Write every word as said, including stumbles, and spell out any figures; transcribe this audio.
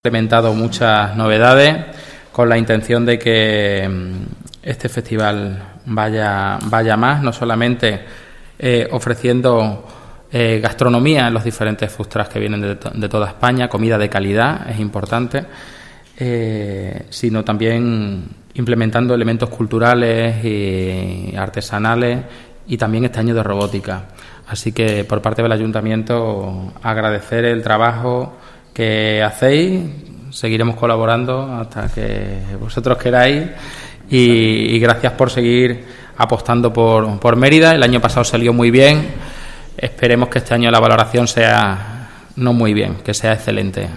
implementado muchas novedades con la intención de que este festival vaya vaya más, no solamente eh, ofreciendo eh, gastronomía en los diferentes food trucks que vienen de, to de toda España, comida de calidad, es importante, eh, sino también implementando elementos culturales y artesanales y también este año de robótica. Así que por parte del Ayuntamiento agradecer el trabajo que hacéis, seguiremos colaborando hasta que vosotros queráis y, y gracias por seguir apostando por, por Mérida. El año pasado salió muy bien, esperemos que este año la valoración sea no muy bien, que sea excelente.